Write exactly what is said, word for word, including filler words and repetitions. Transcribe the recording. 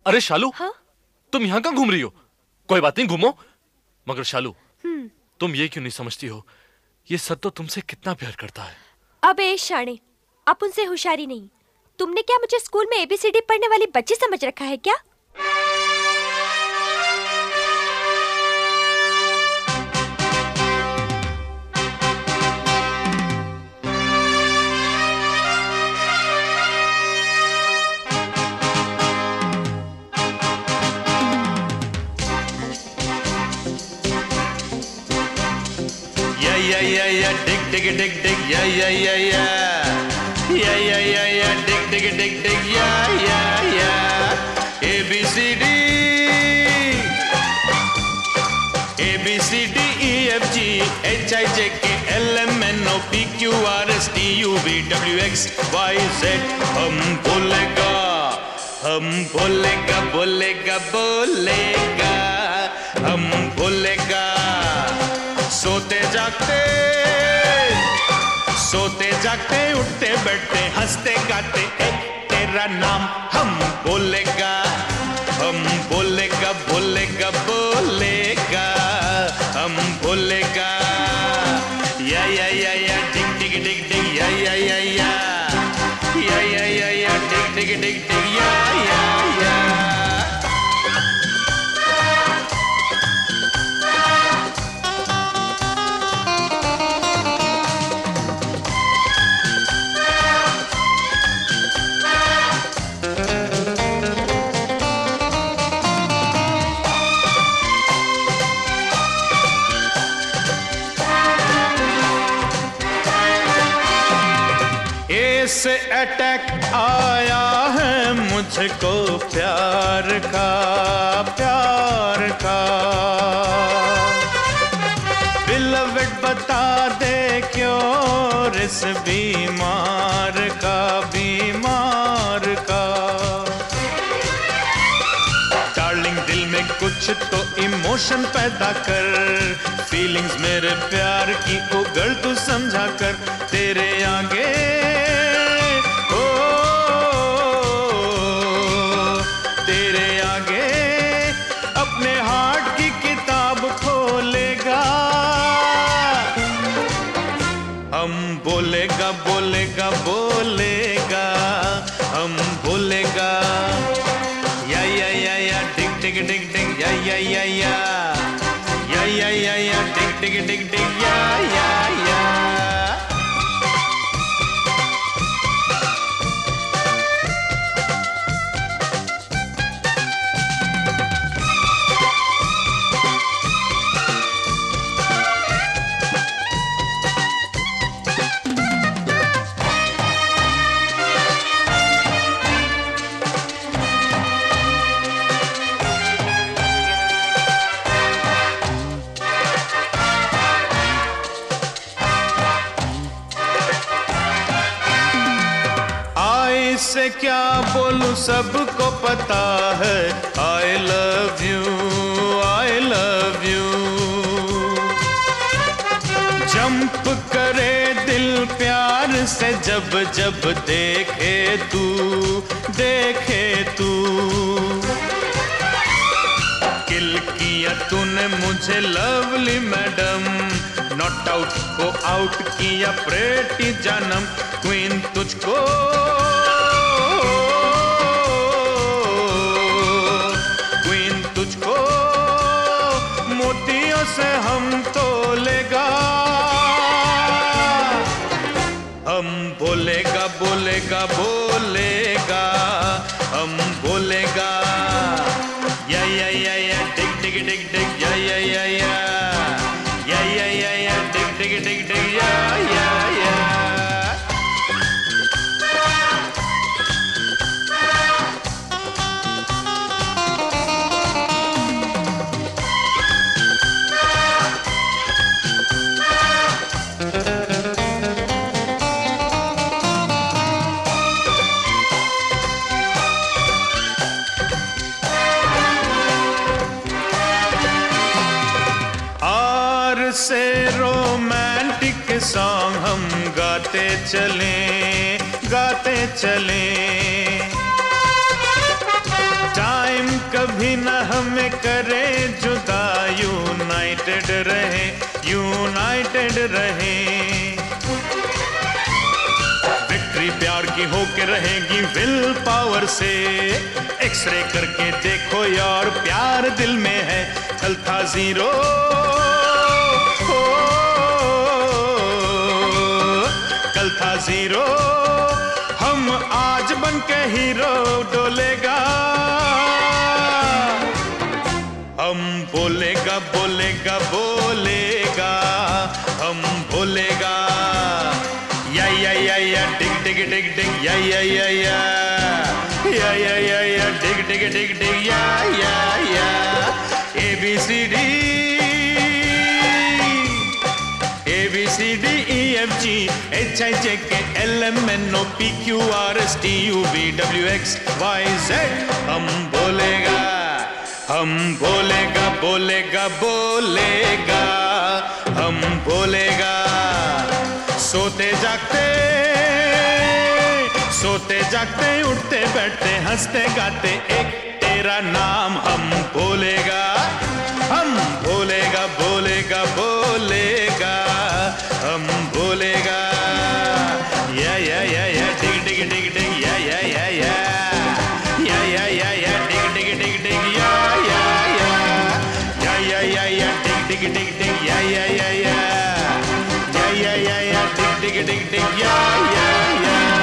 अरे शालू, हाँ? तुम यहाँ कहाँ घूम रही हो? कोई बात नहीं, घूमो। मगर शालू, तुम ये क्यों नहीं समझती हो, ये सर तो तुमसे कितना प्यार करता है। अबे शाणे, अब उनसे होशियारी नहीं। तुमने क्या मुझे स्कूल में एबीसीडी पढ़ने वाली बच्ची समझ रखा है क्या? Yeah, yeah, yeah, dig, dig, dig, dig, yeah, yeah, yeah, yeah. Yeah, yeah, yeah, yeah, dig, dig, dig, dig, yeah, yeah, yeah. A, B, C, D. A, B, C, D, E, F, G, H, I, J, K, L, M, N, O, P, Q, R, S, T, U, V, W, X, Y, Z. हम बोलेगा, हम बोलेगा, बोलेगा, बोलेगा, हम बोलेगा। सोते जागते, सोते जागते, उठते बैठते, हंसते गाते, एक तेरा नाम हम बोलेगा, हम बोलेगा, बोलेगा, बोलेगा, हम बोलेगा। या या या या डिग डिग डिग डिग या या या या या या या या डिग डिग डिग डिग या या या। से अटैक आया है मुझको प्यार का, प्यार का। बिलवड बता दे क्यों इस बीमार का, बीमार का। डार्लिंग दिल में कुछ तो इमोशन पैदा कर, फीलिंग्स मेरे प्यार की उगल तू समझा कर। तेरे आगे बोलेगा, बोलेगा, बोलेगा, हम बोलेगा। या या या या डिग डिग डिग डिग या या या या या या या या डिग डिग डिग डिग या या या। से क्या बोलूं सबको पता है, I love you, I love you। Jump करे दिल प्यार से जब जब देखे तू, देखे तू। किल किया तूने मुझे लवली मैडम, नॉट आउट को आउट किया प्रेटी जानम। क्वीन तुझको तुझको मोतियों से हम तोलेगा, हम बोलेगा, बोलेगा, बोलेगा, हम बोलेगा। या या या या डिग डिग डिग डिग या या या या या या या या डिग डिग डिग डिग या या या। से रोमांटिक सॉन्ग हम गाते चले, गाते चले। टाइम टाइम कभी न हमें करे जुदा, यूनाइटेड रहे, यूनाइटेड रहे। विक्ट्री प्यार की होके रहेगी विल पावर से, एक्सरे करके देखो यार प्यार दिल में है। कल था जीरो, कल था जीरो, हम आज बन के हीरो डोलेगा। हम बोलेगा बोलेगा बोलेगा, हम बोलेगा। या या या या डिग डिग डिग डिग, या या या या या या या या डिग डिग डिग डिग, या या या। A B C D, A B C D E F G H I J K L M N O P Q R S T U V W X Y Z. हम बोलेगा, हम बोलेगा बोलेगा बोलेगा, हम बोलेगा। सोते जागते, सोते जागते, उठते बैठते, हंसते गाते, एक तेरा नाम हम बोलेगा। हम बोलेगा बोलेगा बोलेगा, हम बोलेगा। या या या या डिग डिग डिग डिग, या या या या या या या या डिग डिग डिग डिग, या या या या या या या डिग डिग डिग डिग, या या या या या या या या डिग डिग डिग डिग, या या या।